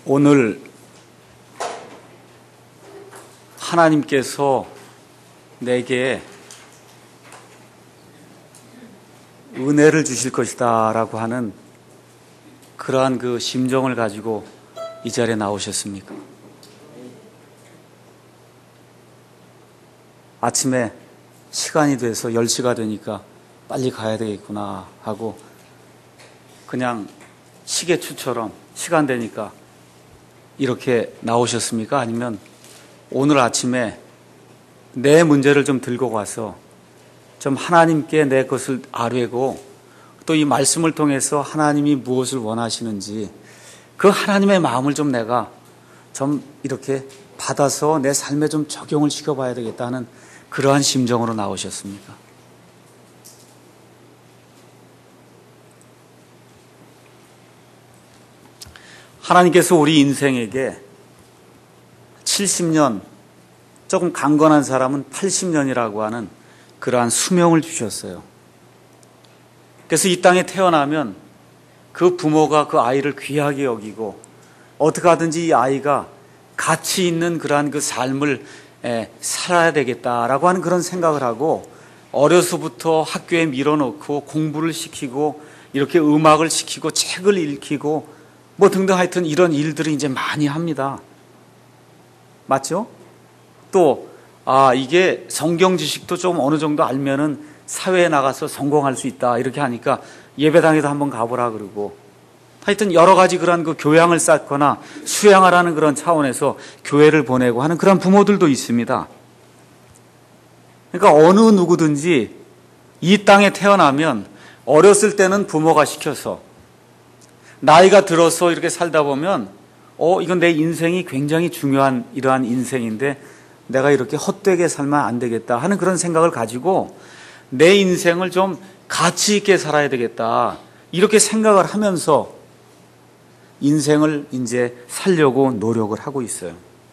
오늘 하나님께서 내게 은혜를 주실 것이다 라고 하는 그러한 그 심정을 가지고 이 자리에 나오셨습니까? 아침에 시간이 돼서 10시가 되니까 빨리 가야 되겠구나 하고 그냥 시계추처럼 시간 되니까 이렇게 나오셨습니까? 아니면 오늘 아침에 내 문제를 좀 들고 가서 좀 하나님께 내 것을 아뢰고 또 이 말씀을 통해서 하나님이 무엇을 원하시는지 그 하나님의 마음을 좀 내가 좀 이렇게 받아서 내 삶에 좀 적용을 시켜봐야 되겠다는 그러한 심정으로 나오셨습니까? 하나님께서 우리 인생에게 70년, 조금 강건한 사람은 80년이라고 하는 그러한 수명을 주셨어요. 그래서 이 땅에 태어나면 그 부모가 그 아이를 귀하게 여기고 어떻게 하든지 이 아이가 가치 있는 그러한 그 삶을 살아야 되겠다라고 하는 그런 생각을 하고 어려서부터 학교에 밀어넣고 공부를 시키고 이렇게 음악을 시키고 책을 읽히고 뭐 등등 하여튼 이런 일들을 이제 많이 합니다. 맞죠? 또 이게 성경 지식도 좀 어느 정도 알면은 사회에 나가서 성공할 수 있다 이렇게 하니까 예배당에도 한번 가보라 그러고 하여튼 여러 가지 그런 그 교양을 쌓거나 수양하라는 그런 차원에서 교회를 보내고 하는 그런 부모들도 있습니다. 그러니까 어느 누구든지 이 땅에 태어나면 어렸을 때는 부모가 시켜서 나이가 들어서 이렇게 살다 보면 이건 내 인생이 굉장히 중요한 이러한 인생인데 내가 이렇게 헛되게 살면 안 되겠다 하는 그런 생각을 가지고 내 인생을 좀 가치 있게 살아야 되겠다 이렇게 생각을 하면서 인생을 이제 살려고 노력을 하고 있어요.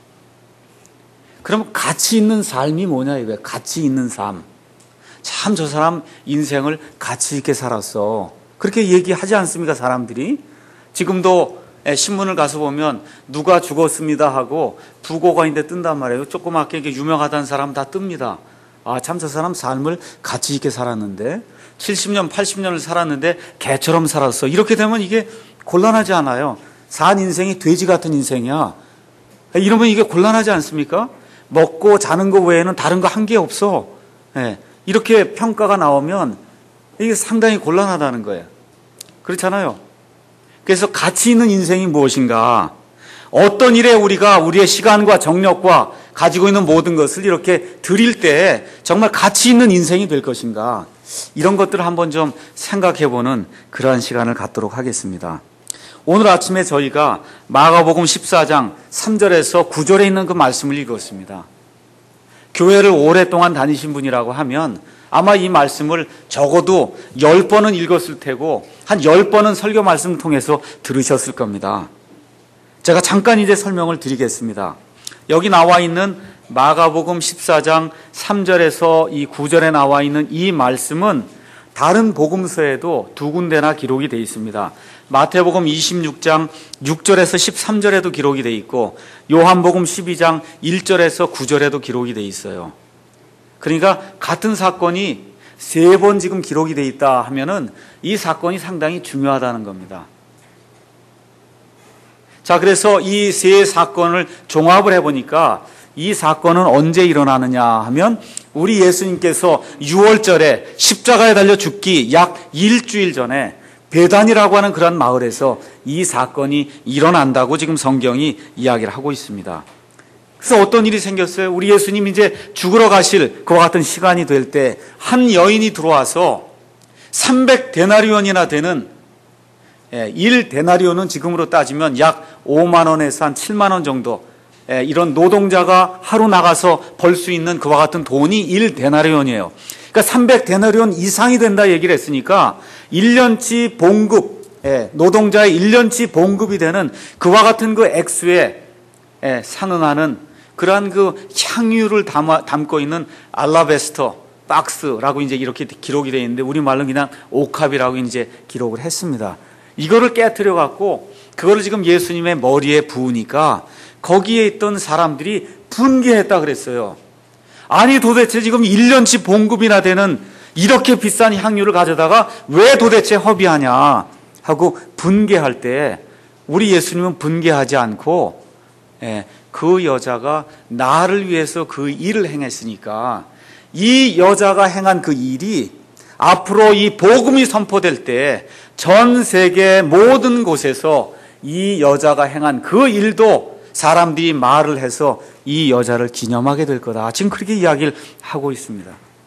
그럼 가치 있는 삶이 뭐냐 이거예요. 가치 있는 삶. 참 저 사람 인생을 가치 있게 살았어. 그렇게 얘기하지 않습니까 사람들이? 지금도 신문을 가서 보면 누가 죽었습니다 하고 부고가 있는데 뜬단 말이에요. 조그맣게 유명하다는 사람 다 뜹니다. 참 저 사람 삶을 가치 있게 살았는데 70년 80년을 살았는데 개처럼 살았어. 이렇게 되면 이게 곤란하지 않아요. 산 인생이 돼지 같은 인생이야. 이러면 이게 곤란하지 않습니까? 먹고 자는 거 외에는 다른 거 한 게 없어. 이렇게 평가가 나오면 이게 상당히 곤란하다는 거예요. 그렇잖아요. 그래서 가치 있는 인생이 무엇인가? 어떤 일에 우리가 우리의 시간과 정력과 가지고 있는 모든 것을 이렇게 드릴 때 정말 가치 있는 인생이 될 것인가? 이런 것들을 한번 좀 생각해보는 그러한 시간을 갖도록 하겠습니다. 오늘 아침에 저희가 마가복음 14장 3절에서 9절에 있는 그 말씀을 읽었습니다. 교회를 오랫동안 다니신 분이라고 하면 아마 이 말씀을 적어도 10번은 읽었을 테고 한 10번은 설교 말씀을 통해서 들으셨을 겁니다. 제가 잠깐 이제 설명을 드리겠습니다. 여기 나와 있는 마가복음 14장 3절에서 이 9절에 나와 있는 이 말씀은 다른 복음서에도 두 군데나 기록이 되어 있습니다. 마태복음 26장 6절에서 13절에도 기록이 되어 있고 요한복음 12장 1절에서 9절에도 기록이 되어 있어요. 그러니까 같은 사건이 3번 지금 기록이 되어 있다 하면은 이 사건이 상당히 중요하다는 겁니다. 자, 그래서 이 세 사건을 종합을 해보니까 이 사건은 언제 일어나느냐 하면 우리 예수님께서 6월절에 십자가에 달려 죽기 약 일주일 전에 베단이라고 하는 그런 마을에서 이 사건이 일어난다고 지금 성경이 이야기를 하고 있습니다. 그래서 어떤 일이 생겼어요? 우리 예수님 이제 죽으러 가실 그와 같은 시간이 될 때 한 여인이 들어와서 300데나리온이나 되는 1데나리온은 지금으로 따지면 약 5만 원에서 한 7만 원 정도 이런 노동자가 하루 나가서 벌 수 있는 그와 같은 돈이 1데나리온이에요. 그러니까 300데나리온 이상이 된다 얘기를 했으니까 1년치 봉급, 노동자의 1년치 봉급이 되는 그와 같은 그 액수에 상응하는 그러한 그 향유를 담고 있는 알라베스터 박스라고 이제 이렇게 기록이 되어 있는데 우리말로는 그냥 옥합이라고 이제 기록을 했습니다. 이거를 깨트려 갖고 그거를 지금 예수님의 머리에 부으니까 거기에 있던 사람들이 분개했다 그랬어요. 아니 도대체 지금 1년치 봉급이나 되는 이렇게 비싼 향유를 가져다가 왜 도대체 허비하냐 하고 분개할 때 우리 예수님은 분개하지 않고 그 여자가 나를 위해서 그 일을 행했으니까 이 여자가 행한 그 일이 앞으로 이 복음이 선포될 때 전 세계 모든 곳에서 이 여자가 행한 그 일도 사람들이 말을 해서 이 여자를 기념하게 될 거다. 지금 그렇게 이야기를 하고 있습니다.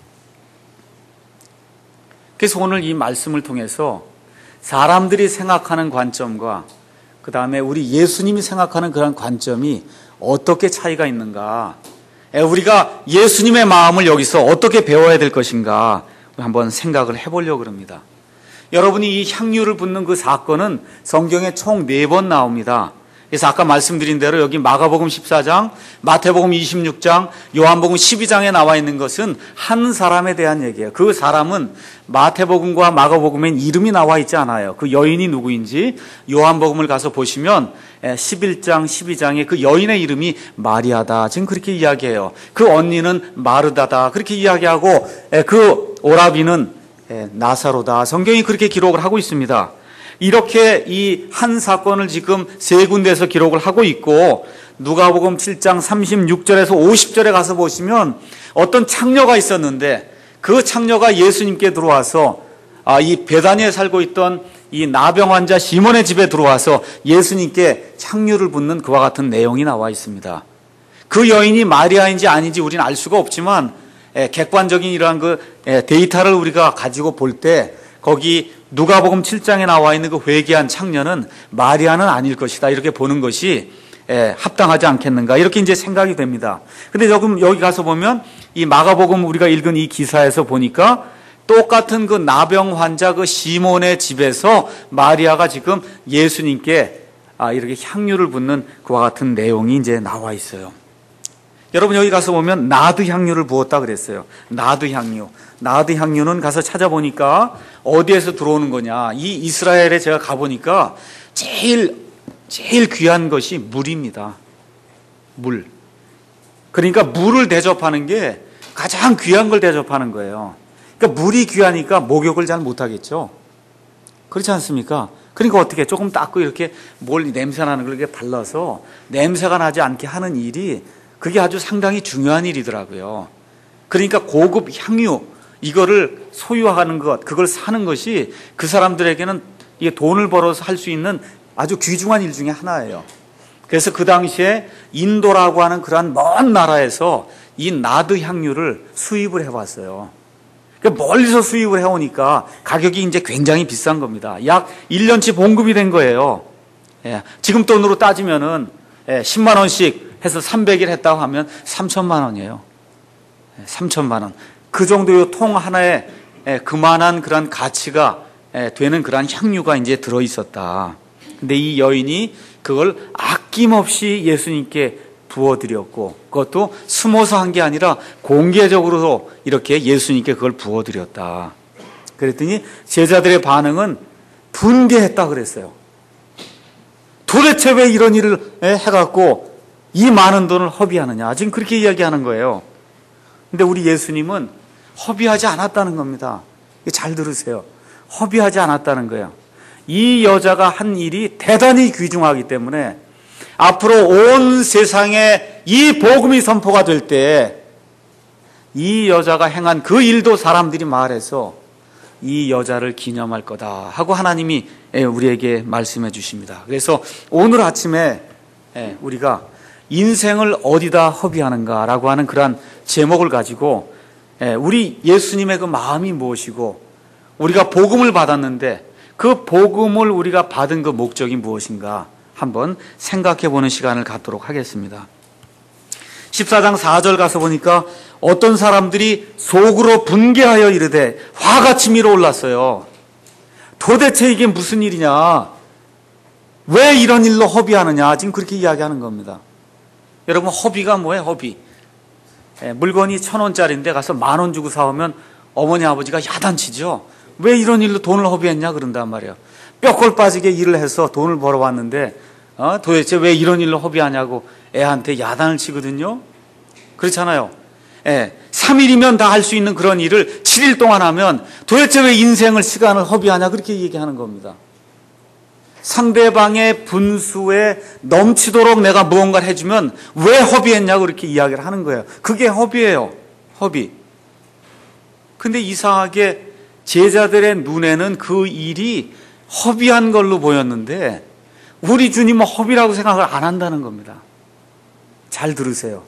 그래서 오늘 이 말씀을 통해서 사람들이 생각하는 관점과 그 다음에 우리 예수님이 생각하는 그런 관점이 어떻게 차이가 있는가, 우리가 예수님의 마음을 여기서 어떻게 배워야 될 것인가 한번 생각을 해보려고 합니다. 여러분이 이 향유를 붓는 그 사건은 성경에 총 4번 나옵니다. 그래서 아까 말씀드린 대로 여기 마가복음 14장, 마태복음 26장, 요한복음 12장에 나와 있는 것은 한 사람에 대한 얘기예요. 그 사람은 마태복음과 마가복음엔 이름이 나와 있지 않아요. 그 여인이 누구인지 요한복음을 가서 보시면 11장, 12장에 그 여인의 이름이 마리아다. 지금 그렇게 이야기해요. 그 언니는 마르다다. 그렇게 이야기하고 그 오라비는 나사로다. 성경이 그렇게 기록을 하고 있습니다. 이렇게 이 한 사건을 지금 3군데에서 기록을 하고 있고 누가복음 7장 36절에서 50절에 가서 보시면 어떤 창녀가 있었는데 그 창녀가 예수님께 들어와서 이 베다니에 살고 있던 이 나병 환자 시몬의 집에 들어와서 예수님께 향유를 붓는 그와 같은 내용이 나와 있습니다. 그 여인이 마리아인지 아닌지 우리는 알 수가 없지만 객관적인 이러한 그 데이터를 우리가 가지고 볼 때 거기 누가복음 7장에 나와 있는 그 회개한 창녀는 마리아는 아닐 것이다. 이렇게 보는 것이 합당하지 않겠는가. 이렇게 이제 생각이 됩니다. 근데 여기 가서 보면 이 마가복음 우리가 읽은 이 기사에서 보니까 똑같은 그 나병 환자 그 시몬의 집에서 마리아가 지금 예수님께 이렇게 향유를 붓는 그와 같은 내용이 이제 나와 있어요. 여러분 여기 가서 보면 나드 향유를 부었다 그랬어요. 나드 향유. 나드 향유는 가서 찾아보니까 어디에서 들어오는 거냐. 이 이스라엘에 제가 가보니까 제일 귀한 것이 물입니다. 물. 그러니까 물을 대접하는 게 가장 귀한 걸 대접하는 거예요. 그러니까 물이 귀하니까 목욕을 잘 못하겠죠. 그렇지 않습니까? 그러니까 어떻게 조금 닦고 이렇게 뭘 냄새나는 걸 이렇게 발라서 냄새가 나지 않게 하는 일이 그게 아주 상당히 중요한 일이더라고요. 그러니까 고급 향유 이거를 소유하는 것, 그걸 사는 것이 그 사람들에게는 이게 돈을 벌어서 할 수 있는 아주 귀중한 일 중에 하나예요. 그래서 그 당시에 인도라고 하는 그러한 먼 나라에서 이 나드 향유를 수입을 해왔어요. 그러니까 멀리서 수입을 해오니까 가격이 이제 굉장히 비싼 겁니다. 약 1년치 봉급이 된 거예요. 지금 돈으로 따지면은 10만 원씩 해서 300일 했다고 하면 3천만 원이에요. 3천만 원. 그 정도의 통 하나에 그만한 그런 가치가 되는 그런 향유가 이제 들어 있었다. 근데 이 여인이 그걸 아낌없이 예수님께 부어드렸고, 그것도 숨어서 한 게 아니라 공개적으로 이렇게 예수님께 그걸 부어드렸다. 그랬더니 제자들의 반응은 분개했다 그랬어요. 도대체 왜 이런 일을 해갖고 이 많은 돈을 허비하느냐. 지금 그렇게 이야기하는 거예요. 근데 우리 예수님은 허비하지 않았다는 겁니다. 잘 들으세요. 허비하지 않았다는 거예요. 이 여자가 한 일이 대단히 귀중하기 때문에 앞으로 온 세상에 이 복음이 선포가 될 때 이 여자가 행한 그 일도 사람들이 말해서 이 여자를 기념할 거다 하고 하나님이 우리에게 말씀해 주십니다. 그래서 오늘 아침에 우리가 인생을 어디다 허비하는가라고 하는 그러한 제목을 가지고 우리 예수님의 그 마음이 무엇이고 우리가 복음을 받았는데 그 복음을 우리가 받은 그 목적이 무엇인가 한번 생각해 보는 시간을 갖도록 하겠습니다. 14장 4절 가서 보니까 어떤 사람들이 속으로 분개하여 이르되 화같이 밀어올랐어요. 도대체 이게 무슨 일이냐? 왜 이런 일로 허비하느냐? 지금 그렇게 이야기하는 겁니다. 여러분 허비가 뭐예요? 허비. 물건이 1,000원짜리인데 가서 10,000원 주고 사오면 어머니 아버지가 야단치죠. 왜 이런 일로 돈을 허비했냐 그런단 말이에요. 뼈골 빠지게 일을 해서 돈을 벌어왔는데 도대체 왜 이런 일로 허비하냐고 애한테 야단을 치거든요. 그렇잖아요. 3일이면 다 할 수 있는 그런 일을 7일 동안 하면 도대체 왜 인생을 시간을 허비하냐 그렇게 얘기하는 겁니다. 상대방의 분수에 넘치도록 내가 무언가를 해주면 왜 허비했냐고 그렇게 이야기를 하는 거예요. 그게 허비예요. 허비. 근데 이상하게 제자들의 눈에는 그 일이 허비한 걸로 보였는데 우리 주님은 허비라고 생각을 안 한다는 겁니다. 잘 들으세요.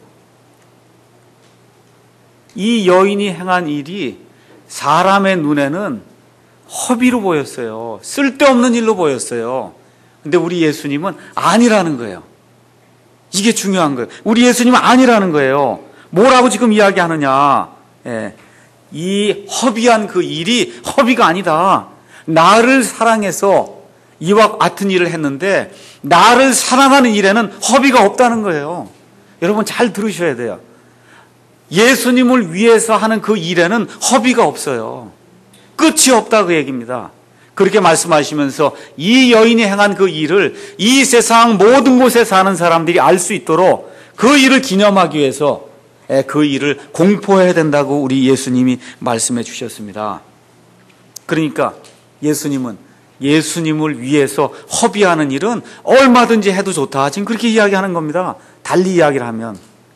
이 여인이 행한 일이 사람의 눈에는 허비로 보였어요. 쓸데없는 일로 보였어요. 근데 우리 예수님은 아니라는 거예요. 이게 중요한 거예요. 우리 예수님은 아니라는 거예요. 뭐라고 지금 이야기하느냐. 이 허비한 그 일이 허비가 아니다. 나를 사랑해서 이와 같은 일을 했는데 나를 사랑하는 일에는 허비가 없다는 거예요. 여러분 잘 들으셔야 돼요. 예수님을 위해서 하는 그 일에는 허비가 없어요. 끝이 없다 그 얘기입니다. 그렇게 말씀하시면서 이 여인이 행한 그 일을 이 세상 모든 곳에 사는 사람들이 알 수 있도록 그 일을 기념하기 위해서 그 일을 공포해야 된다고 우리 예수님이 말씀해 주셨습니다. 그러니까 예수님은 예수님을 위해서 허비하는 일은 얼마든지 해도 좋다. 지금 그렇게 이야기하는 겁니다. 달리 이야기를 하면.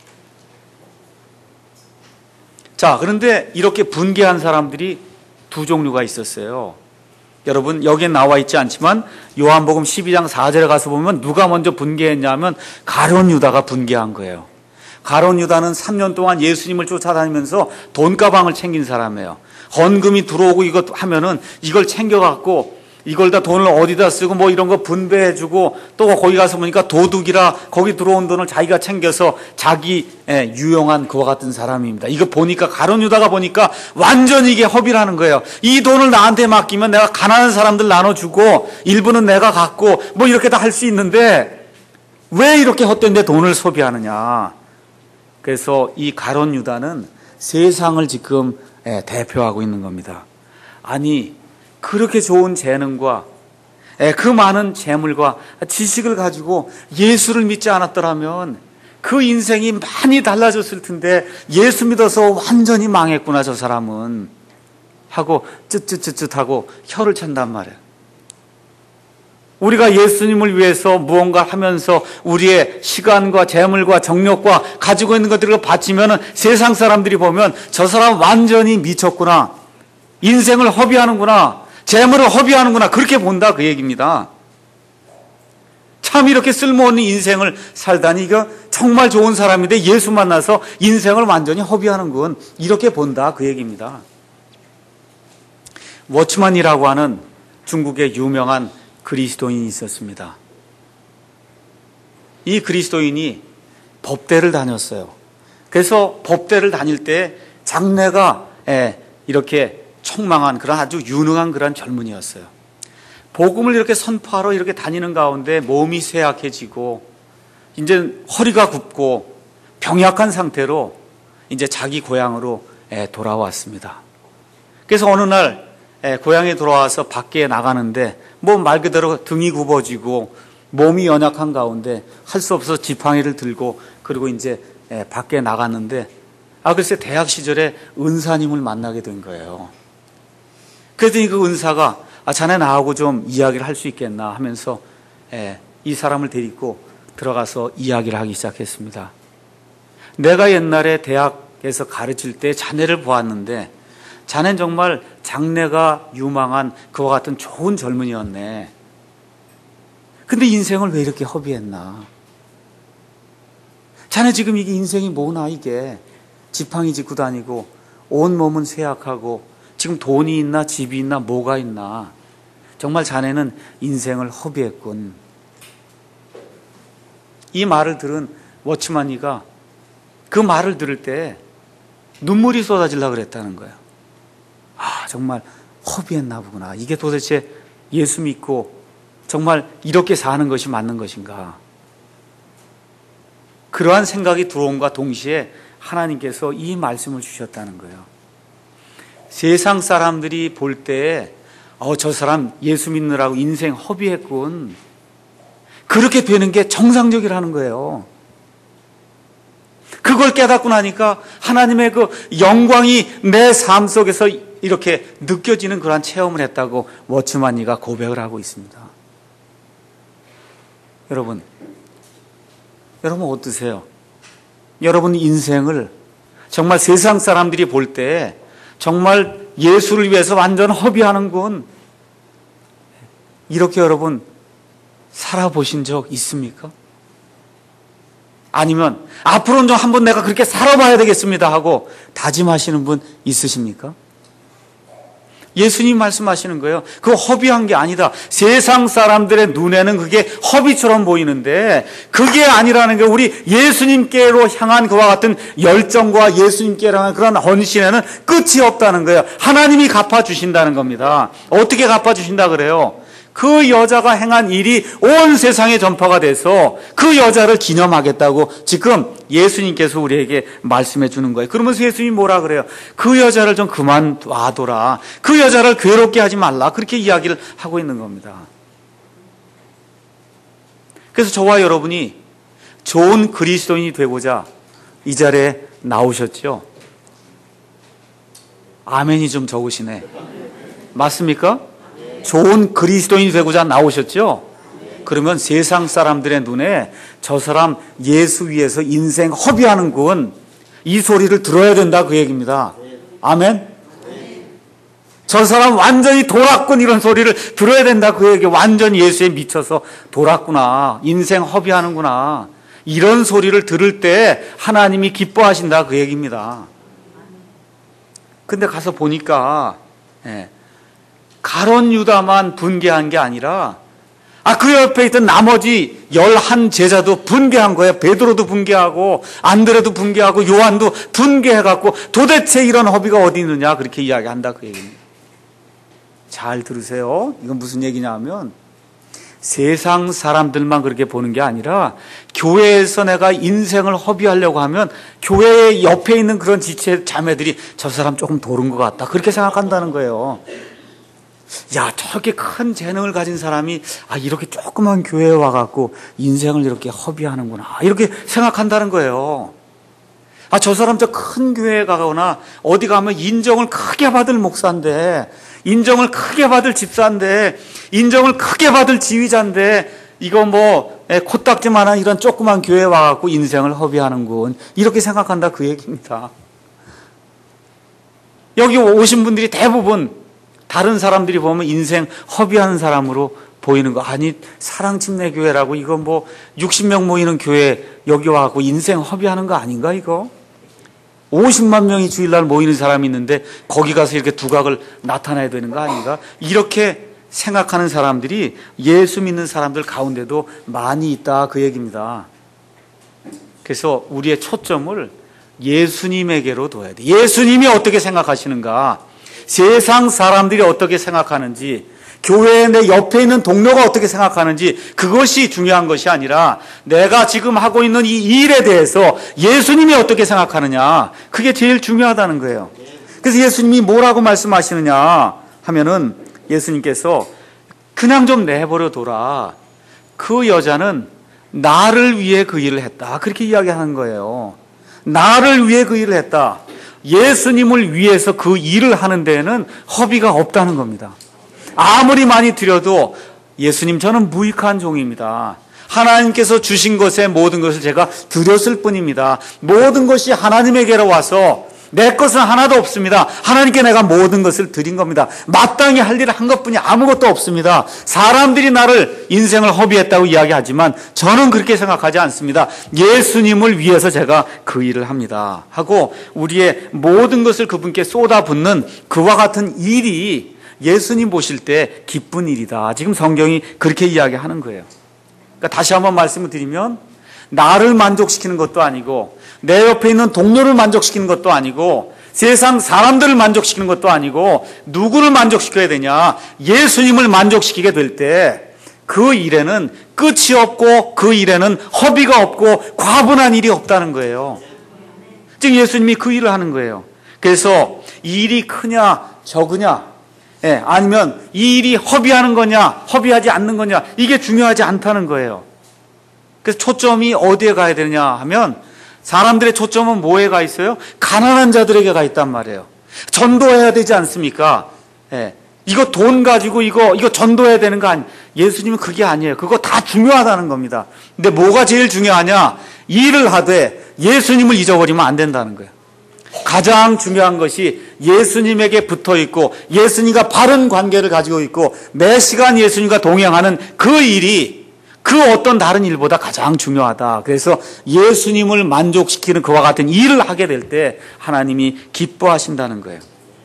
자, 그런데 이렇게 분개한 사람들이 두 종류가 있었어요. 여러분 여기에 나와 있지 않지만 요한복음 12장 4절에 가서 보면 누가 먼저 분개했냐면 가룟 유다가 분개한 거예요. 가룟 유다는 3년 동안 예수님을 쫓아다니면서 돈가방을 챙긴 사람이에요. 헌금이 들어오고 이것 하면은 이걸 챙겨갖고 이걸 다 돈을 어디다 쓰고 뭐 이런 거 분배해주고 또 거기 가서 보니까 도둑이라 거기 들어온 돈을 자기가 챙겨서 자기 유용한 그와 같은 사람입니다. 이거 보니까 가룟 유다가 보니까 완전히 이게 허비라는 거예요. 이 돈을 나한테 맡기면 내가 가난한 사람들 나눠주고 일부는 내가 갖고 뭐 이렇게 다 할 수 있는데 왜 이렇게 헛된 데 돈을 소비하느냐. 그래서 이 가룟 유다는 세상을 지금 대표하고 있는 겁니다. 아니 그렇게 좋은 재능과 그 많은 재물과 지식을 가지고 예수를 믿지 않았더라면 그 인생이 많이 달라졌을 텐데 예수 믿어서 완전히 망했구나 저 사람은 하고 쯧쯧쯧쯧하고 혀를 찬단 말이에요. 우리가 예수님을 위해서 무언가 하면서 우리의 시간과 재물과 정력과 가지고 있는 것들을 바치면 세상 사람들이 보면 저 사람 완전히 미쳤구나. 인생을 허비하는구나. 재물을 허비하는구나. 그렇게 본다 그 얘기입니다. 참 이렇게 쓸모없는 인생을 살다니 이거 정말 좋은 사람인데 예수 만나서 인생을 완전히 허비하는군. 이렇게 본다 그 얘기입니다. 워치만이라고 하는 중국의 유명한 그리스도인이 있었습니다. 이 그리스도인이 법대를 다녔어요. 그래서 법대를 다닐 때 장래가 이렇게 청망한 그런 아주 유능한 그런 젊은이였어요. 복음을 이렇게 선포하러 이렇게 다니는 가운데 몸이 쇠약해지고 이제 허리가 굽고 병약한 상태로 이제 자기 고향으로 돌아왔습니다. 그래서 어느 날 고향에 돌아와서 밖에 나가는데 뭐 말 그대로 등이 굽어지고 몸이 연약한 가운데 할 수 없어서 지팡이를 들고 그리고 이제 밖에 나갔는데 글쎄 대학 시절에 은사님을 만나게 된 거예요. 그랬더니 그 은사가 자네 나하고 좀 이야기를 할 수 있겠나 하면서 이 사람을 데리고 들어가서 이야기를 하기 시작했습니다. 내가 옛날에 대학에서 가르칠 때 자네를 보았는데 자네는 정말 장래가 유망한 그와 같은 좋은 젊은이였네. 근데 인생을 왜 이렇게 허비했나? 자네 지금 이게 인생이 뭐나 이게 지팡이 짚고 다니고 온 몸은 쇠약하고 지금 돈이 있나 집이 있나 뭐가 있나. 정말 자네는 인생을 허비했군. 이 말을 들은 워치만이가 그 말을 들을 때 눈물이 쏟아지려고 그랬다는 거예요. 정말 허비했나 보구나. 이게 도대체 예수 믿고 정말 이렇게 사는 것이 맞는 것인가. 그러한 생각이 들어온과 동시에 하나님께서 이 말씀을 주셨다는 거예요. 세상 사람들이 볼 때에 저 사람 예수 믿느라고 인생 허비했군. 그렇게 되는 게 정상적이라는 거예요. 그걸 깨닫고 나니까 하나님의 그 영광이 내 삶 속에서 이렇게 느껴지는 그러한 체험을 했다고 워츠만이가 고백을 하고 있습니다. 여러분 어떠세요? 여러분 인생을 정말 세상 사람들이 볼 때 정말 예수를 위해서 완전 허비하는군, 이렇게 여러분 살아보신 적 있습니까? 아니면 앞으로는 좀 한번 내가 그렇게 살아봐야 되겠습니다 하고 다짐하시는 분 있으십니까? 예수님 말씀하시는 거예요. 그거 허비한 게 아니다. 세상 사람들의 눈에는 그게 허비처럼 보이는데 그게 아니라는 게, 우리 예수님께로 향한 그와 같은 열정과 예수님께로 향한 그런 헌신에는 끝이 없다는 거예요. 하나님이 갚아주신다는 겁니다. 어떻게 갚아주신다 그래요? 그 여자가 행한 일이 온 세상에 전파가 돼서 그 여자를 기념하겠다고 지금 예수님께서 우리에게 말씀해 주는 거예요. 그러면서 예수님이 뭐라 그래요? 그 여자를 좀 그만 놔둬라. 그 여자를 괴롭게 하지 말라. 그렇게 이야기를 하고 있는 겁니다. 그래서 저와 여러분이 좋은 그리스도인이 되고자 이 자리에 나오셨죠? 아멘이 좀 적으시네. 맞습니까? 좋은 그리스도인이 되고자 나오셨죠? 그러면 세상 사람들의 눈에 저 사람 예수 위해서 인생 허비하는군, 이 소리를 들어야 된다, 그 얘기입니다. 아멘? 저 사람 완전히 돌았군, 이런 소리를 들어야 된다, 그 얘기. 완전히 예수에 미쳐서 돌았구나, 인생 허비하는구나, 이런 소리를 들을 때 하나님이 기뻐하신다, 그 얘기입니다. 근데 가서 보니까 가룟 유다만 분개한 게 아니라 그 옆에 있던 나머지 11 제자도 분개한 거예요. 베드로도 분개하고 안드레도 분개하고 요한도 분개해갖고 도대체 이런 허비가 어디 있느냐, 그렇게 이야기한다, 그 얘기입니다. 잘 들으세요. 이건 무슨 얘기냐 하면 세상 사람들만 그렇게 보는 게 아니라 교회에서 내가 인생을 허비하려고 하면 교회 옆에 있는 그런 지체 자매들이 저 사람 조금 도른 것 같다, 그렇게 생각한다는 거예요. 야, 저렇게 큰 재능을 가진 사람이 이렇게 조그만 교회에 와갖고 인생을 이렇게 허비하는구나, 이렇게 생각한다는 거예요. 저 사람 저 큰 교회에 가거나 어디 가면 인정을 크게 받을 목사인데, 인정을 크게 받을 집사인데, 인정을 크게 받을 지휘자인데, 이거 코딱지만한 이런 조그만 교회에 와갖고 인생을 허비하는군, 이렇게 생각한다, 그 얘기입니다. 여기 오신 분들이 대부분 다른 사람들이 보면 인생 허비하는 사람으로 보이는 거. 아니, 사랑침례교회라고 이거 60명 모이는 교회 여기 와갖고 인생 허비하는 거 아닌가, 이거? 50만 명이 주일날 모이는 사람이 있는데 거기 가서 이렇게 두각을 나타내야 되는 거 아닌가? 이렇게 생각하는 사람들이 예수 믿는 사람들 가운데도 많이 있다, 그 얘기입니다. 그래서 우리의 초점을 예수님에게로 둬야 돼. 예수님이 어떻게 생각하시는가? 세상 사람들이 어떻게 생각하는지, 교회의 내 옆에 있는 동료가 어떻게 생각하는지, 그것이 중요한 것이 아니라 내가 지금 하고 있는 이 일에 대해서 예수님이 어떻게 생각하느냐, 그게 제일 중요하다는 거예요. 그래서 예수님이 뭐라고 말씀하시느냐 하면은, 예수님께서 그냥 좀 내버려 둬라, 그 여자는 나를 위해 그 일을 했다, 그렇게 이야기하는 거예요. 나를 위해 그 일을 했다. 예수님을 위해서 그 일을 하는 데에는 허비가 없다는 겁니다. 아무리 많이 드려도 예수님, 저는 무익한 종입니다. 하나님께서 주신 것에 모든 것을 제가 드렸을 뿐입니다. 모든 것이 하나님에게로 와서 내 것은 하나도 없습니다. 하나님께 내가 모든 것을 드린 겁니다. 마땅히 할 일을 한 것뿐이 아무것도 없습니다. 사람들이 나를 인생을 허비했다고 이야기하지만 저는 그렇게 생각하지 않습니다. 예수님을 위해서 제가 그 일을 합니다 하고 우리의 모든 것을 그분께 쏟아붓는 그와 같은 일이 예수님 보실 때 기쁜 일이다. 지금 성경이 그렇게 이야기하는 거예요. 그러니까 다시 한번 말씀을 드리면, 나를 만족시키는 것도 아니고 내 옆에 있는 동료를 만족시키는 것도 아니고 세상 사람들을 만족시키는 것도 아니고 누구를 만족시켜야 되냐, 예수님을 만족시키게 될 때 그 일에는 끝이 없고 그 일에는 허비가 없고 과분한 일이 없다는 거예요. 즉 예수님이 그 일을 하는 거예요. 그래서 일이 크냐 적으냐, 아니면 이 일이 허비하는 거냐, 허비하지 않는 거냐, 이게 중요하지 않다는 거예요. 그래서 초점이 어디에 가야 되느냐 하면 사람들의 초점은 뭐에 가 있어요? 가난한 자들에게 가 있단 말이에요. 전도해야 되지 않습니까? 이거 돈 가지고 이거 전도해야 되는 거 아니에요. 예수님은 그게 아니에요. 그거 다 중요하다는 겁니다. 근데 뭐가 제일 중요하냐? 일을 하되 예수님을 잊어버리면 안 된다는 거예요. 가장 중요한 것이 예수님에게 붙어 있고 예수님과 바른 관계를 가지고 있고 매 시간 예수님과 동행하는 그 일이 그 어떤 다른 일보다 가장 중요하다. 그래서 예수님을 만족시키는 그와 같은 일을 하게 될 때 하나님이 기뻐하신다는 거예요.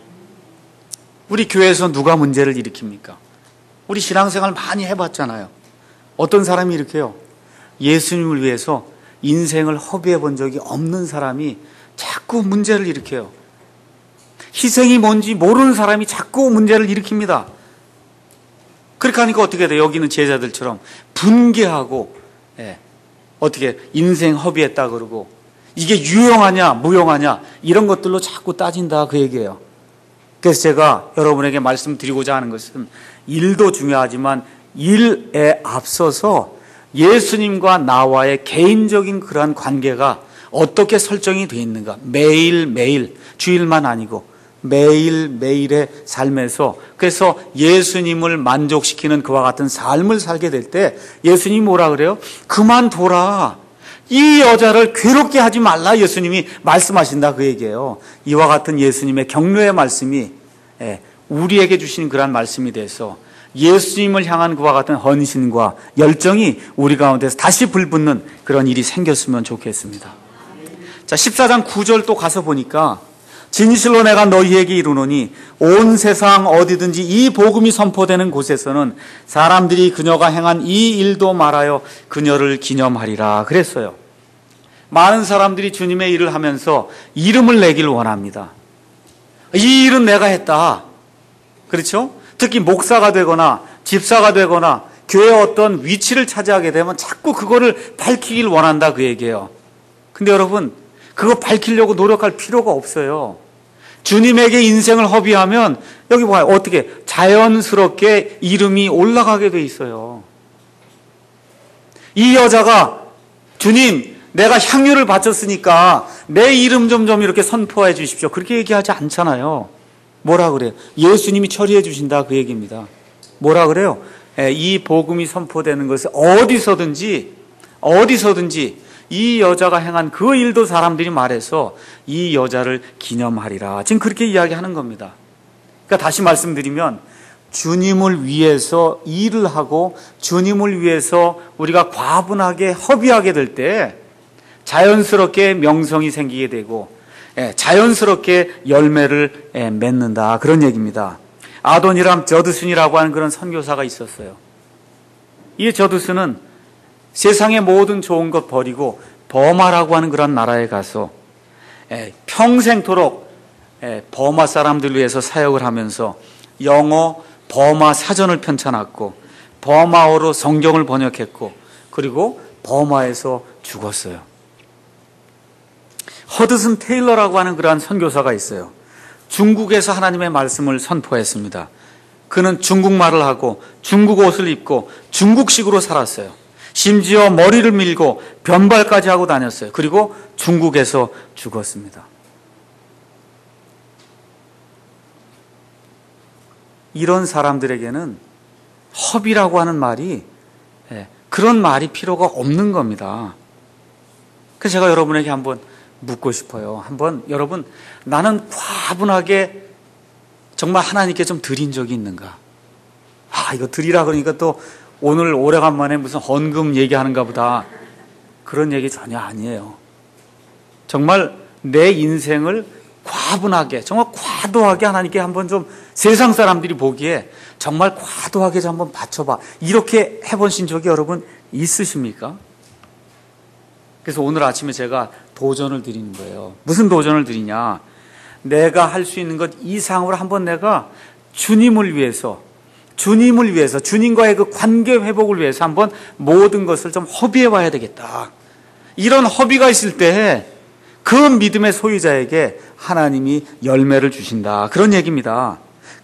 우리 교회에서 누가 문제를 일으킵니까? 우리 신앙생활 많이 해봤잖아요. 어떤 사람이 일으켜요? 예수님을 위해서 인생을 허비해 본 적이 없는 사람이 자꾸 문제를 일으켜요. 희생이 뭔지 모르는 사람이 자꾸 문제를 일으킵니다. 그렇게 하니까 어떻게 돼요? 여기는 제자들처럼 분개하고 어떻게 인생 허비했다 그러고 이게 유용하냐 무용하냐 이런 것들로 자꾸 따진다 그 얘기예요. 그래서 제가 여러분에게 말씀드리고자 하는 것은 일도 중요하지만 일에 앞서서 예수님과 나와의 개인적인 그러한 관계가 어떻게 설정이 되어 있는가, 매일매일, 주일만 아니고 매일매일의 삶에서 그래서 예수님을 만족시키는 그와 같은 삶을 살게 될 때 예수님이 뭐라 그래요? 그만둬라. 이 여자를 괴롭게 하지 말라 예수님이 말씀하신다 그 얘기예요. 이와 같은 예수님의 격려의 말씀이 우리에게 주신 그러한 말씀이 돼서 예수님을 향한 그와 같은 헌신과 열정이 우리 가운데서 다시 불붙는 그런 일이 생겼으면 좋겠습니다. 자, 14장 9절 또 가서 보니까 진실로 내가 너희에게 이르노니 온 세상 어디든지 이 복음이 선포되는 곳에서는 사람들이 그녀가 행한 이 일도 말하여 그녀를 기념하리라 그랬어요. 많은 사람들이 주님의 일을 하면서 이름을 내길 원합니다. 이 일은 내가 했다. 그렇죠? 특히 목사가 되거나 집사가 되거나 교회의 어떤 위치를 차지하게 되면 자꾸 그거를 밝히길 원한다 그 얘기예요. 근데 여러분 그거 밝히려고 노력할 필요가 없어요. 주님에게 인생을 허비하면 여기 봐요. 어떻게 자연스럽게 이름이 올라가게 돼 있어요. 이 여자가 주님 내가 향유를 바쳤으니까 내 이름 좀 이렇게 선포해 주십시오. 그렇게 얘기하지 않잖아요. 뭐라 그래요? 예수님이 처리해 주신다 그 얘기입니다. 뭐라 그래요? 이 복음이 선포되는 것을 어디서든지 이 여자가 행한 그 일도 사람들이 말해서 이 여자를 기념하리라. 지금 그렇게 이야기하는 겁니다. 그러니까 다시 말씀드리면 주님을 위해서 일을 하고 주님을 위해서 우리가 과분하게 허비하게 될 때 자연스럽게 명성이 생기게 되고 자연스럽게 열매를 맺는다. 그런 얘기입니다. 아도니람 저드슨이라고 하는 그런 선교사가 있었어요. 이 저드슨은 세상의 모든 좋은 것 버리고 버마라고 하는 그런 나라에 가서 평생토록 버마 사람들 위해서 사역을 하면서 영어 버마 사전을 편찬했고 버마어로 성경을 번역했고 그리고 버마에서 죽었어요. 허드슨 테일러라고 하는 그러한 선교사가 있어요. 중국에서 하나님의 말씀을 선포했습니다. 그는 중국말을 하고 중국 옷을 입고 중국식으로 살았어요. 심지어 머리를 밀고 변발까지 하고 다녔어요. 그리고 중국에서 죽었습니다. 이런 사람들에게는 허비라고 하는 말이 그런 말이 필요가 없는 겁니다. 그래서 제가 여러분에게 한번 묻고 싶어요. 한번 여러분 나는 과분하게 정말 하나님께 좀 드린 적이 있는가? 이거 드리라 그러니까 또 오늘 오래간만에 무슨 헌금 얘기하는가 보다. 그런 얘기 전혀 아니에요. 정말 내 인생을 과분하게 정말 과도하게 하나님께 한번 좀 세상 사람들이 보기에 정말 과도하게 좀 한번 바쳐봐. 이렇게 해보신 적이 여러분 있으십니까? 그래서 오늘 아침에 제가 도전을 드리는 거예요. 무슨 도전을 드리냐? 내가 할 수 있는 것 이상으로 한번 내가 주님을 위해서 주님과의 그 관계 회복을 위해서 한번 모든 것을 좀 허비해 봐야 되겠다. 이런 허비가 있을 때 그 믿음의 소유자에게 하나님이 열매를 주신다. 그런 얘기입니다.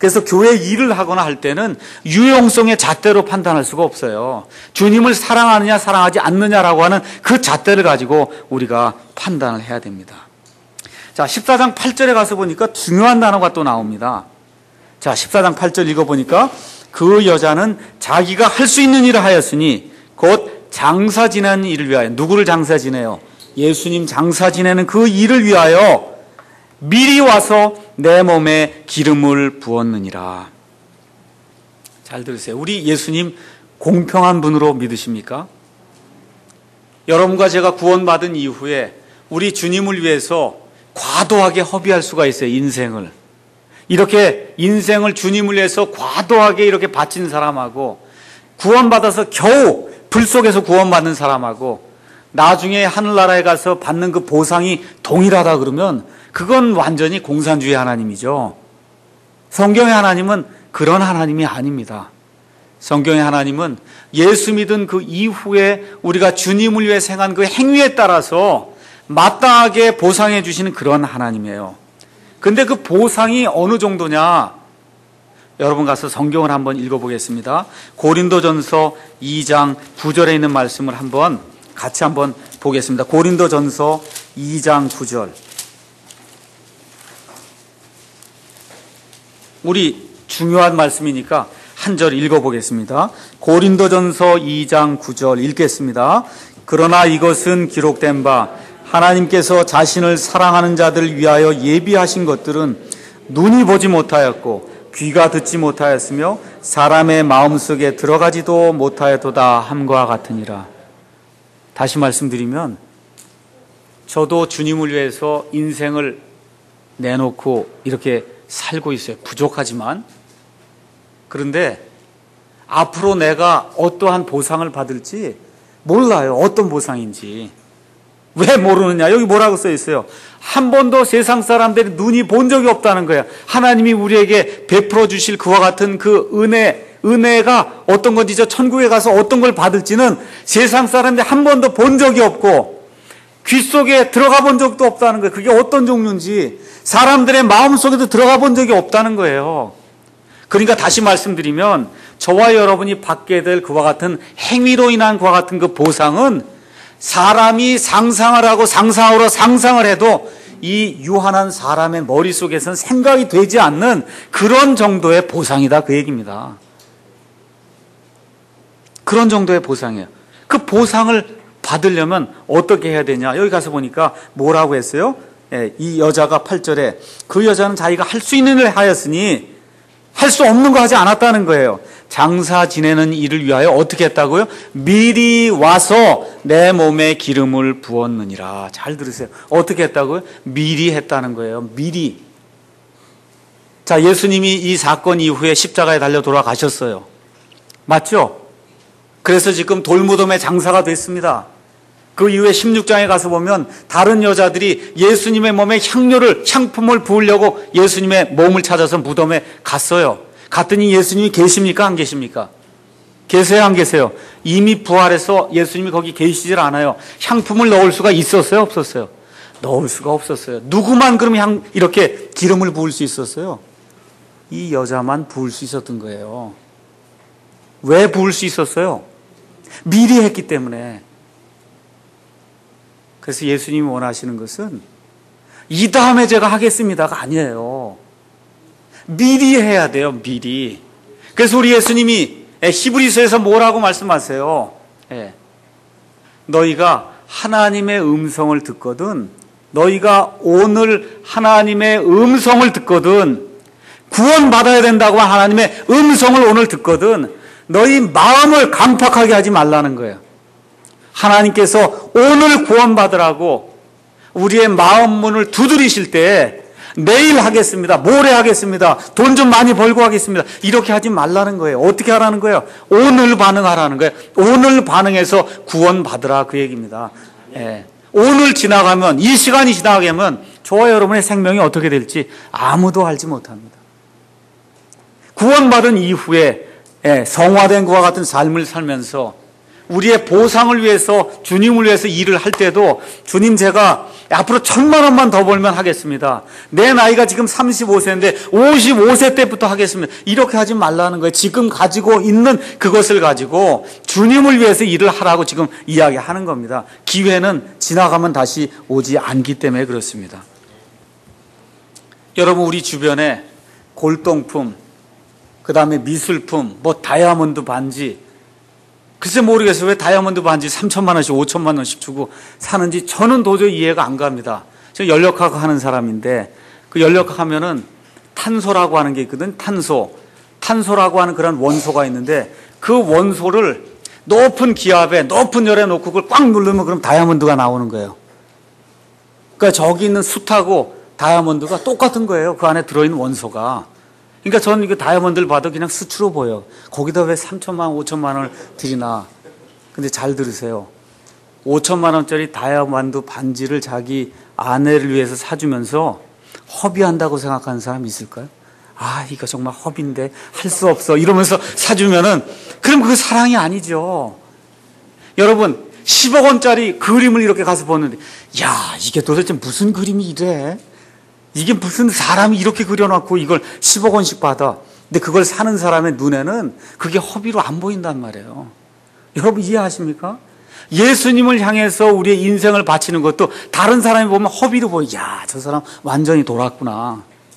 그래서 교회 일을 하거나 할 때는 유용성의 잣대로 판단할 수가 없어요. 주님을 사랑하느냐 사랑하지 않느냐라고 하는 그 잣대를 가지고 우리가 판단을 해야 됩니다. 자, 14장 8절에 가서 보니까 중요한 단어가 또 나옵니다. 자, 14장 8절 읽어보니까 그 여자는 자기가 할 수 있는 일을 하였으니 곧 장사 지내는 일을 위하여. 누구를 장사 지내요? 예수님 장사 지내는 그 일을 위하여 미리 와서 내 몸에 기름을 부었느니라. 잘 들으세요. 우리 예수님 공평한 분으로 믿으십니까? 여러분과 제가 구원받은 이후에 우리 주님을 위해서 과도하게 허비할 수가 있어요. 인생을. 이렇게 인생을 주님을 위해서 과도하게 이렇게 바친 사람하고 구원받아서 겨우 불 속에서 구원받는 사람하고 나중에 하늘나라에 가서 받는 그 보상이 동일하다 그러면 그건 완전히 공산주의 하나님이죠. 성경의 하나님은 그런 하나님이 아닙니다. 성경의 하나님은 예수 믿은 그 이후에 우리가 주님을 위해 행한 그 행위에 따라서 마땅하게 보상해 주시는 그런 하나님이에요. 근데 그 보상이 어느 정도냐? 여러분 가서 성경을 한번 읽어보겠습니다. 고린도전서 2장 9절에 있는 말씀을 같이 한번 보겠습니다. 고린도전서 2장 9절. 우리 중요한 말씀이니까 한 절 읽어보겠습니다. 고린도전서 2장 9절 읽겠습니다. 그러나 이것은 기록된 바 하나님께서 자신을 사랑하는 자들을 위하여 예비하신 것들은 눈이 보지 못하였고 귀가 듣지 못하였으며 사람의 마음속에 들어가지도 못하였도다 함과 같으니라. 다시 말씀드리면 저도 주님을 위해서 인생을 내놓고 이렇게 살고 있어요. 부족하지만. 그런데 앞으로 내가 어떠한 보상을 받을지 몰라요. 어떤 보상인지. 왜 모르느냐? 여기 뭐라고 써 있어요? 한 번도 세상 사람들이 눈이 본 적이 없다는 거예요. 하나님이 우리에게 베풀어 주실 그와 같은 그 은혜가 어떤 건지 저 천국에 가서 어떤 걸 받을지는 세상 사람들이 한 번도 본 적이 없고 귀 속에 들어가 본 적도 없다는 거예요. 그게 어떤 종류인지 사람들의 마음 속에도 들어가 본 적이 없다는 거예요. 그러니까 다시 말씀드리면 저와 여러분이 받게 될 그와 같은 행위로 인한 그와 같은 그 보상은 사람이 상상을 해도 이 유한한 사람의 머릿속에서는 생각이 되지 않는 그런 정도의 보상이다 그 얘기입니다. 그런 정도의 보상이에요. 그 보상을 받으려면 어떻게 해야 되냐? 여기 가서 보니까 뭐라고 했어요? 이 여자가 8절에 그 여자는 자기가 할 수 있는 일을 하였으니 할 수 없는 거 하지 않았다는 거예요. 장사 지내는 일을 위하여 어떻게 했다고요? 미리 와서 내 몸에 기름을 부었느니라. 잘 들으세요. 어떻게 했다고요? 미리 했다는 거예요. 미리. 자, 예수님이 이 사건 이후에 십자가에 달려 돌아가셨어요. 맞죠? 그래서 지금 돌무덤의 장사가 됐습니다. 그 이후에 16장에 가서 보면 다른 여자들이 예수님의 몸에 향품을 부으려고 예수님의 몸을 찾아서 무덤에 갔어요. 갔더니 예수님이 계십니까? 안 계십니까? 계세요? 안 계세요? 이미 부활해서 예수님이 거기 계시질 않아요. 향품을 넣을 수가 있었어요? 없었어요? 넣을 수가 없었어요. 누구만 그럼 이렇게 기름을 부을 수 있었어요? 이 여자만 부을 수 있었던 거예요. 왜 부을 수 있었어요? 미리 했기 때문에. 그래서 예수님이 원하시는 것은 이 다음에 제가 하겠습니다가 아니에요. 미리 해야 돼요. 미리. 그래서 우리 예수님이 히브리서에서 뭐라고 말씀하세요? 너희가 하나님의 음성을 듣거든, 너희가 오늘 하나님의 음성을 듣거든, 구원받아야 된다고 하나님의 음성을 오늘 듣거든 너희 마음을 강팍하게 하지 말라는 거예요. 하나님께서 오늘 구원받으라고 우리의 마음 문을 두드리실 때 내일 하겠습니다, 모레 하겠습니다, 돈 좀 많이 벌고 하겠습니다, 이렇게 하지 말라는 거예요. 어떻게 하라는 거예요? 오늘 반응하라는 거예요. 오늘 반응해서 구원받으라 그 얘기입니다. 오늘 지나가면, 이 시간이 지나가면 저와 여러분의 생명이 어떻게 될지 아무도 알지 못합니다. 구원받은 이후에 성화된 것과 같은 삶을 살면서 우리의 보상을 위해서, 주님을 위해서 일을 할 때도 주님 제가 앞으로 1,000만 원만 더 벌면 하겠습니다. 내 나이가 지금 35세인데 55세 때부터 하겠습니다. 이렇게 하지 말라는 거예요. 지금 가지고 있는 그것을 가지고 주님을 위해서 일을 하라고 지금 이야기하는 겁니다. 기회는 지나가면 다시 오지 않기 때문에 그렇습니다. 여러분, 우리 주변에 골동품, 그 다음에 미술품, 뭐 다이아몬드 반지, 글쎄 모르겠어요. 왜 다이아몬드 반지 3천만 원씩 5천만 원씩 주고 사는지 저는 도저히 이해가 안 갑니다. 저 연력학 하는 사람인데 그 연력학 하면은 탄소라고 하는 게 있거든. 탄소라고 하는 그런 원소가 있는데 그 원소를 높은 기압에 높은 열에 놓고 그걸 꽉 누르면 그럼 다이아몬드가 나오는 거예요. 그러니까 저기 있는 숯하고 다이아몬드가 똑같은 거예요. 그 안에 들어있는 원소가. 그러니까 저는 이거 다이아몬드를 봐도 그냥 수치로 보여. 거기다 왜 3천만 원, 5천만 원을 들이나. 근데 잘 들으세요. 5천만 원짜리 다이아몬드 반지를 자기 아내를 위해서 사주면서 허비한다고 생각하는 사람 있을까요? 아, 이거 정말 허비인데 할 수 없어 이러면서 사주면은 그럼 그거 사랑이 아니죠. 여러분, 10억 원짜리 그림을 이렇게 가서 보는데 야, 이게 도대체 무슨 그림이 이래? 이게 무슨 사람이 이렇게 그려놓고 이걸 10억 원씩 받아. 근데 그걸 사는 사람의 눈에는 그게 허비로 안 보인단 말이에요. 여러분 이해하십니까? 예수님을 향해서 우리의 인생을 바치는 것도 다른 사람이 보면 허비로 보여. 야, 저 사람 완전히 돌았구나.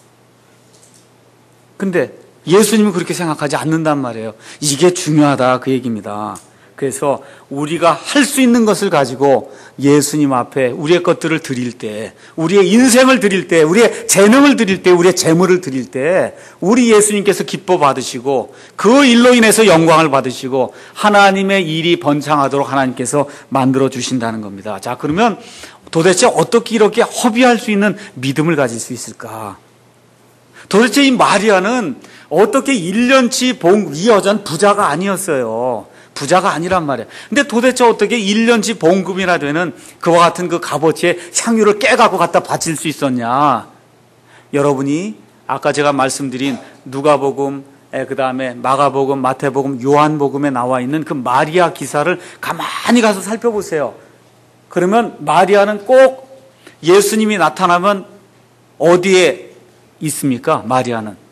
근데 예수님은 그렇게 생각하지 않는단 말이에요. 이게 중요하다 그 얘기입니다. 그래서 우리가 할 수 있는 것을 가지고 예수님 앞에 우리의 것들을 드릴 때, 우리의 인생을 드릴 때, 우리의 재능을 드릴 때, 우리의 재물을 드릴 때 우리 예수님께서 기뻐 받으시고 그 일로 인해서 영광을 받으시고 하나님의 일이 번창하도록 하나님께서 만들어 주신다는 겁니다. 자, 그러면 도대체 어떻게 이렇게 허비할 수 있는 믿음을 가질 수 있을까? 도대체 이 마리아는 어떻게 1년치 이 여자는 부자가 아니었어요. 부자가 아니란 말이에요. 근데 도대체 어떻게 1년치 봉급이나 되는 그와 같은 그 값어치의 향유를 깨갖고 갖다 바칠 수 있었냐? 여러분이 아까 제가 말씀드린 누가복음, 그 다음에 마가복음, 마태복음, 요한복음에 나와 있는 그 마리아 기사를 가만히 가서 살펴보세요. 그러면 마리아는 꼭 예수님이 나타나면 어디에 있습니까? 마리아는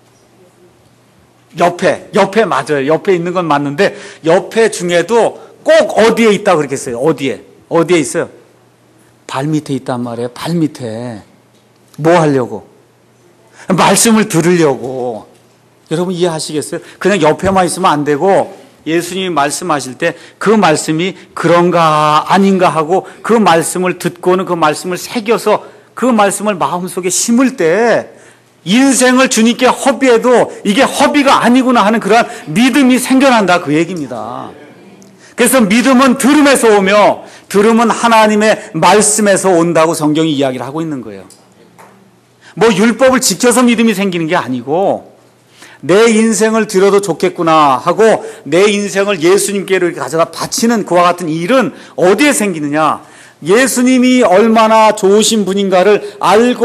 옆에 맞아요. 옆에 있는 건 맞는데 옆에 중에도 꼭 어디에 있다고 그랬겠어요. 어디에 있어요? 발 밑에 있단 말이에요. 발 밑에. 뭐 하려고? 말씀을 들으려고. 여러분 이해하시겠어요? 그냥 옆에만 있으면 안 되고 예수님이 말씀하실 때 그 말씀이 그런가 아닌가 하고 그 말씀을 듣고는 그 말씀을 새겨서 그 말씀을 마음속에 심을 때 인생을 주님께 허비해도 이게 허비가 아니구나 하는 그러한 믿음이 생겨난다 그 얘기입니다. 그래서 믿음은 들음에서 오며 들음은 하나님의 말씀에서 온다고 성경이 이야기를 하고 있는 거예요. 뭐 율법을 지켜서 믿음이 생기는 게 아니고 내 인생을 드려도 좋겠구나 하고 내 인생을 예수님께로 이렇게 가져다 바치는 그와 같은 일은 어디에 생기느냐? 예수님이 얼마나 좋으신 분인가를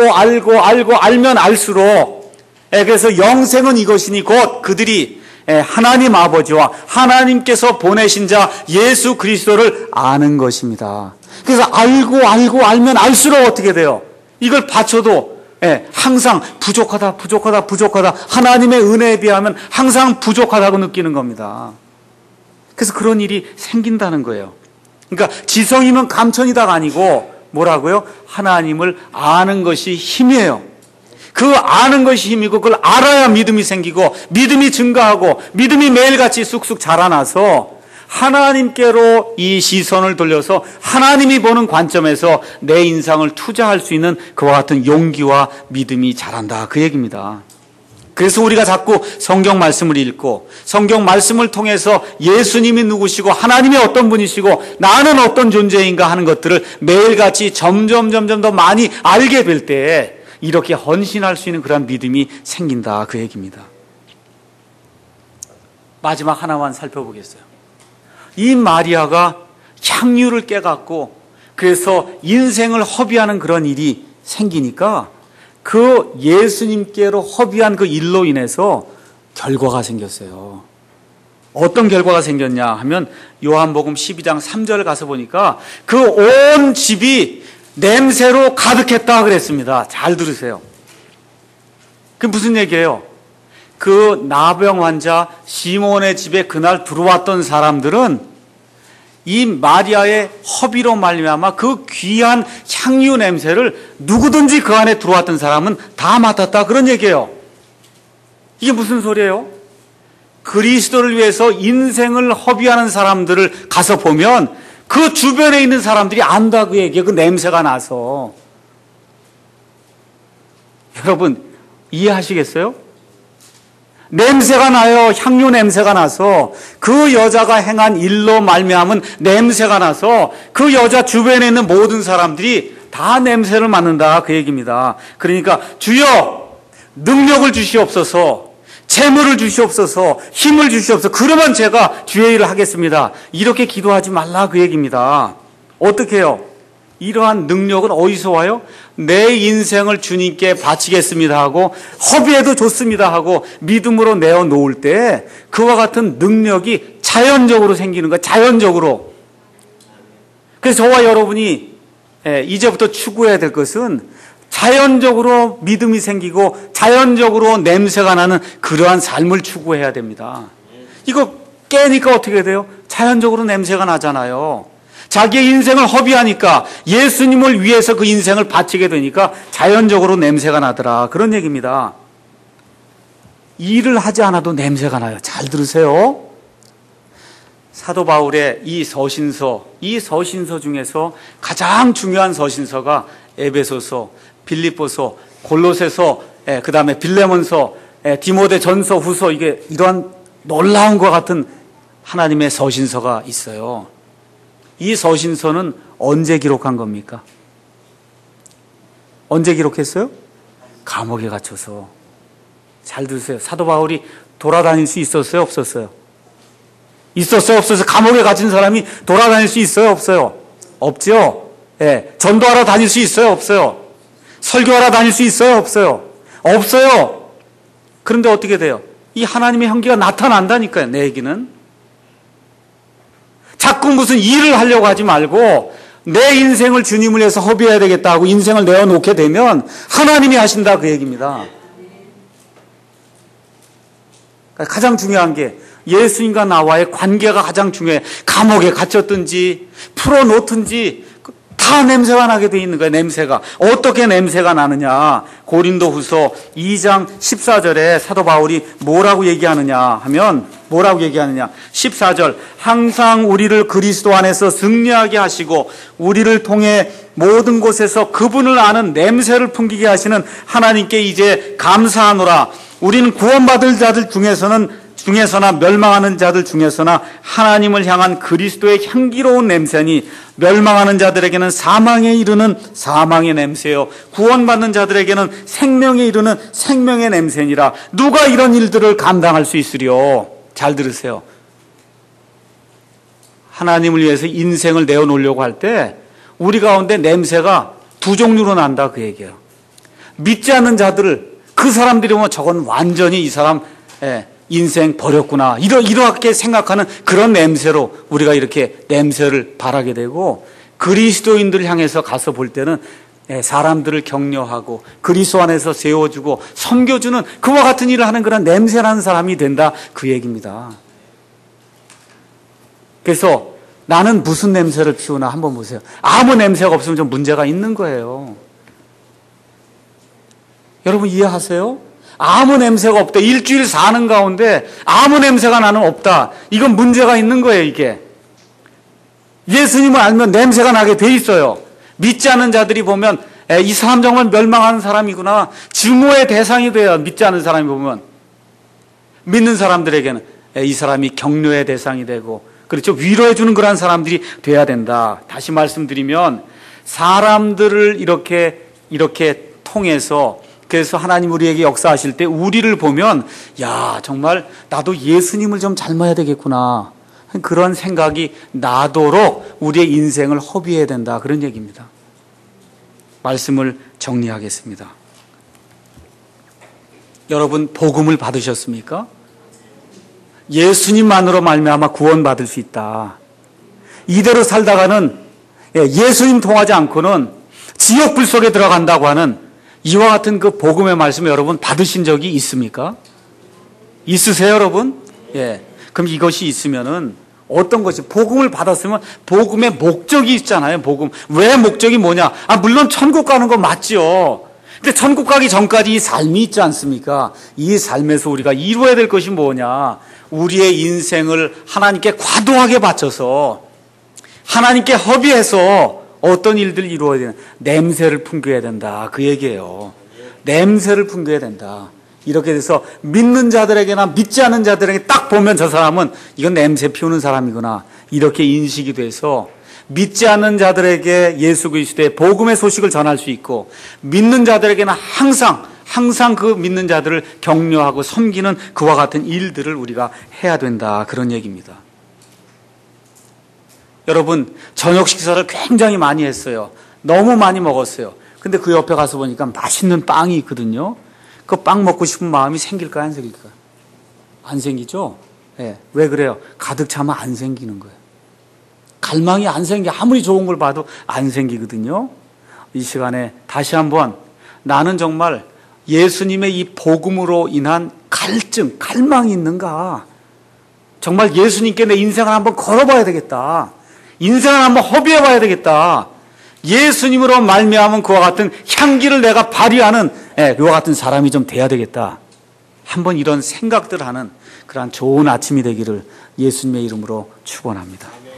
알면 알수록 그래서 영생은 이것이니 곧 그들이 하나님 아버지와 하나님께서 보내신 자 예수 그리스도를 아는 것입니다. 그래서 알면 알수록 어떻게 돼요? 이걸 바쳐도 항상 부족하다 하나님의 은혜에 비하면 항상 부족하다고 느끼는 겁니다. 그래서 그런 일이 생긴다는 거예요. 그러니까 지성이면 감천이다가 아니고 뭐라고요? 하나님을 아는 것이 힘이에요. 그 아는 것이 힘이고 그걸 알아야 믿음이 생기고 믿음이 증가하고 믿음이 매일같이 쑥쑥 자라나서 하나님께로 이 시선을 돌려서 하나님이 보는 관점에서 내 인생을 투자할 수 있는 그와 같은 용기와 믿음이 자란다 그 얘기입니다. 그래서 우리가 자꾸 성경 말씀을 읽고 성경 말씀을 통해서 예수님이 누구시고 하나님이 어떤 분이시고 나는 어떤 존재인가 하는 것들을 매일같이 점점 더 많이 알게 될 때 이렇게 헌신할 수 있는 그런 믿음이 생긴다 그 얘기입니다. 마지막 하나만 살펴보겠어요. 이 마리아가 향유를 깨갖고 그래서 인생을 허비하는 그런 일이 생기니까 그 예수님께로 허비한 그 일로 인해서 결과가 생겼어요. 어떤 결과가 생겼냐 하면 요한복음 12장 3절 가서 보니까 그 온 집이 냄새로 가득했다 그랬습니다. 잘 들으세요. 그게 무슨 얘기예요? 그 나병 환자 시몬의 집에 그날 들어왔던 사람들은 이 마리아의 허비로 말미암아 그 귀한 향유 냄새를 누구든지 그 안에 들어왔던 사람은 다 맡았다 그런 얘기예요. 이게 무슨 소리예요? 그리스도를 위해서 인생을 허비하는 사람들을 가서 보면 그 주변에 있는 사람들이 안다 그 얘기예요. 그 냄새가 나서. 여러분 이해하시겠어요? 냄새가 나요. 향유 냄새가 나서 그 여자가 행한 일로 말미암은 냄새가 나서 그 여자 주변에 있는 모든 사람들이 다 냄새를 맡는다 그 얘기입니다. 그러니까 주여 능력을 주시옵소서, 재물을 주시옵소서, 힘을 주시옵소서, 그러면 제가 주의 일을 하겠습니다. 이렇게 기도하지 말라 그 얘기입니다. 어떻게 해요? 이러한 능력은 어디서 와요? 내 인생을 주님께 바치겠습니다 하고 허비해도 좋습니다 하고 믿음으로 내어놓을 때 그와 같은 능력이 자연적으로 생기는 거예요. 자연적으로. 그래서 저와 여러분이 이제부터 추구해야 될 것은 자연적으로 믿음이 생기고 자연적으로 냄새가 나는 그러한 삶을 추구해야 됩니다. 이거 깨니까 어떻게 돼요? 자연적으로 냄새가 나잖아요. 자기의 인생을 허비하니까 예수님을 위해서 그 인생을 바치게 되니까 자연적으로 냄새가 나더라. 그런 얘기입니다. 일을 하지 않아도 냄새가 나요. 잘 들으세요. 사도 바울의 이 서신서 중에서 가장 중요한 서신서가 에베소서, 빌립보서, 골로새서, 그 다음에 빌레몬서, 디모데전서, 후서, 이게 이러한 놀라운 것 같은 하나님의 서신서가 있어요. 이 서신서는 언제 기록한 겁니까? 언제 기록했어요? 감옥에 갇혀서. 잘 들으세요. 사도 바울이 돌아다닐 수 있었어요? 없었어요? 있었어요? 없었어요? 감옥에 갇힌 사람이 돌아다닐 수 있어요? 없어요? 없죠? 예. 전도하러 다닐 수 있어요? 없어요? 설교하러 다닐 수 있어요? 없어요? 없어요. 그런데 어떻게 돼요? 이 하나님의 향기가 나타난다니까요. 내 얘기는. 자꾸 무슨 일을 하려고 하지 말고 내 인생을 주님을 위해서 허비해야 되겠다 하고 인생을 내어놓게 되면 하나님이 하신다 그 얘기입니다. 가장 중요한 게 예수님과 나와의 관계가 가장 중요해. 감옥에 갇혔든지 풀어놓든지 다 냄새가 나게 돼 있는 거예요. 냄새가. 어떻게 냄새가 나느냐. 고린도후서 2장 14절에 사도 바울이 뭐라고 얘기하느냐 하면 14절 항상 우리를 그리스도 안에서 승리하게 하시고 우리를 통해 모든 곳에서 그분을 아는 냄새를 풍기게 하시는 하나님께 이제 감사하노라. 우리는 구원받을 자들 중에서나 멸망하는 자들 중에서나 하나님을 향한 그리스도의 향기로운 냄새니 멸망하는 자들에게는 사망에 이르는 사망의 냄새요 구원받는 자들에게는 생명에 이르는 생명의 냄새니라. 누가 이런 일들을 감당할 수 있으리요? 잘 들으세요. 하나님을 위해서 인생을 내어놓으려고 할 때 우리 가운데 냄새가 두 종류로 난다 그 얘기예요. 믿지 않는 자들을 그 사람들이 보면 저건 완전히 이 사람 인생 버렸구나 이렇게 생각하는 그런 냄새로 우리가 이렇게 냄새를 바라게 되고 그리스도인들을 향해서 가서 볼 때는 사람들을 격려하고 그리스도 안에서 세워주고 섬겨주는 그와 같은 일을 하는 그런 냄새나는 사람이 된다 그 얘기입니다. 그래서 나는 무슨 냄새를 피우나 한번 보세요. 아무 냄새가 없으면 좀 문제가 있는 거예요. 여러분 이해하세요? 아무 냄새가 없다. 일주일 사는 가운데 아무 냄새가 나는 없다. 이건 문제가 있는 거예요, 이게. 예수님을 알면 냄새가 나게 돼 있어요. 믿지 않는 자들이 보면 이 사람 정말 멸망하는 사람이구나. 증오의 대상이 돼요. 믿지 않는 사람이 보면. 믿는 사람들에게는 이 사람이 격려의 대상이 되고 그렇죠. 위로해 주는 그런 사람들이 돼야 된다. 다시 말씀드리면 사람들을 이렇게 통해서 그래서 하나님 우리에게 역사하실 때 우리를 보면 야 정말 나도 예수님을 좀 닮아야 되겠구나 그런 생각이 나도록 우리의 인생을 허비해야 된다 그런 얘기입니다. 말씀을 정리하겠습니다. 여러분 복음을 받으셨습니까? 예수님만으로 말미암아 구원받을 수 있다. 이대로 살다가는 예수님 통하지 않고는 지옥불 속에 들어간다고 하는 이와 같은 그 복음의 말씀 여러분 받으신 적이 있습니까? 있으세요, 여러분? 예. 그럼 이것이 있으면은 어떤 것이 복음을 받았으면 복음의 목적이 있잖아요. 복음. 왜 목적이 뭐냐? 물론 천국 가는 거 맞죠. 근데 천국 가기 전까지 이 삶이 있지 않습니까? 이 삶에서 우리가 이루어야 될 것이 뭐냐? 우리의 인생을 하나님께 과도하게 바쳐서 하나님께 허비해서 어떤 일들을 이루어야 되나? 냄새를 풍겨야 된다. 그 얘기예요. 냄새를 풍겨야 된다. 이렇게 돼서 믿는 자들에게나 믿지 않는 자들에게 딱 보면 저 사람은 이건 냄새 피우는 사람이구나. 이렇게 인식이 돼서 믿지 않는 자들에게 예수 그리스도의 복음의 소식을 전할 수 있고 믿는 자들에게는 항상 그 믿는 자들을 격려하고 섬기는 그와 같은 일들을 우리가 해야 된다. 그런 얘기입니다. 여러분, 저녁 식사를 굉장히 많이 했어요. 너무 많이 먹었어요. 근데 그 옆에 가서 보니까 맛있는 빵이 있거든요. 그 빵 먹고 싶은 마음이 생길까요, 안 생길까요? 안 생기죠? 네. 왜 그래요? 가득 차면 안 생기는 거예요. 갈망이 안 생겨. 아무리 좋은 걸 봐도 안 생기거든요. 이 시간에 다시 한번 나는 정말 예수님의 이 복음으로 인한 갈증, 갈망이 있는가? 정말 예수님께 내 인생을 한번 걸어봐야 되겠다. 인생을 한번 허비해봐야 되겠다. 예수님으로 말미암은 그와 같은 향기를 내가 발휘하는 그와 같은 사람이 좀 돼야 되겠다. 한번 이런 생각들 하는 그러한 좋은 아침이 되기를 예수님의 이름으로 축원합니다.